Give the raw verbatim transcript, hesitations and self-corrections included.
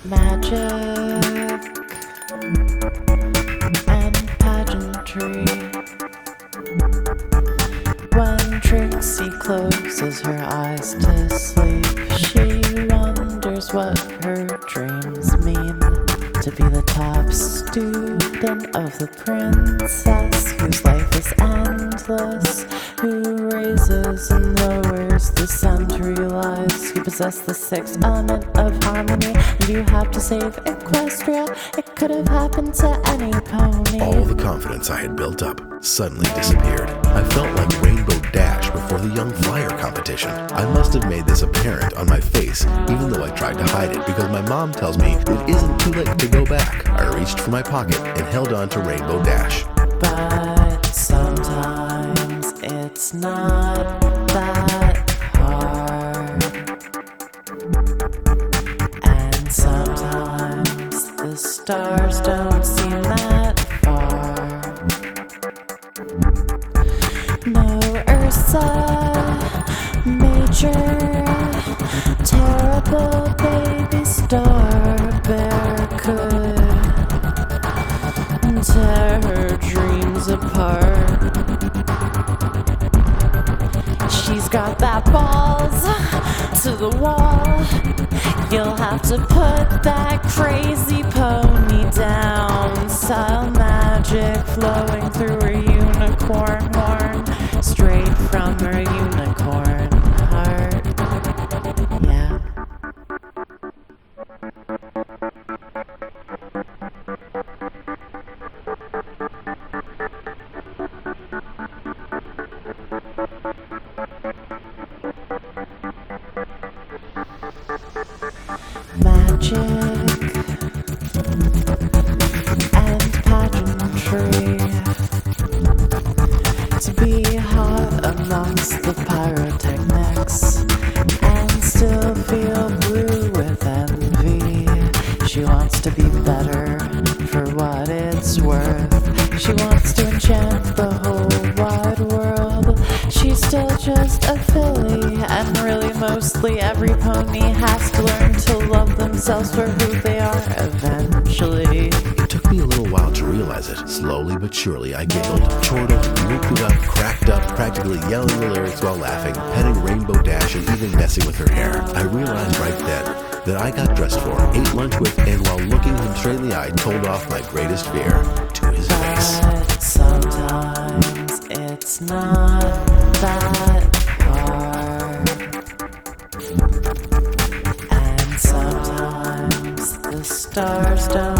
magic and pageantry. When Trixie closes her eyes to sleep, she wonders what her dreams mean. To be the top student of the princess, whose life is endless, who raises and lowers the sun to realize you possess the sixth element of harmony, and you have to save Equestria. It could have happened to any pony. All the confidence I had built up suddenly disappeared. I felt like Rainbow Dash before the Young Flyer competition. I must have made this apparent on my face, even though I tried to hide it, because my mom tells me it isn't too late to go back. I reached for my pocket and held on to Rainbow Dash. But sometimes it's not that hard, and sometimes the stars don't seem that far. No Ursa Major, terrible baby star bear could tear her dreams apart. She's got that balls to the wall. You'll have to put that crazy pony down. Style magic flowing through her unicorn horn, straight from her unicorn heart. Yeah. Magic and pageantry, to be hot amongst the pyrotechnics and still feel blue with envy. She wants to be better for what it's worth. She wants to enchant the whole wide world. She's still just a filly, and really mostly every pony has to learn to love themselves for who they are eventually. It took me a little while to realize it. Slowly but surely I giggled, chortled, looped it up, cracked up, practically yelling the lyrics while laughing, petting Rainbow Dash and even messing with her hair. I realized right then that I got dressed for, ate lunch with, and while looking him straight in the eye, told off my greatest fear to his face. But sometimes it's not that hard, and sometimes the stars don't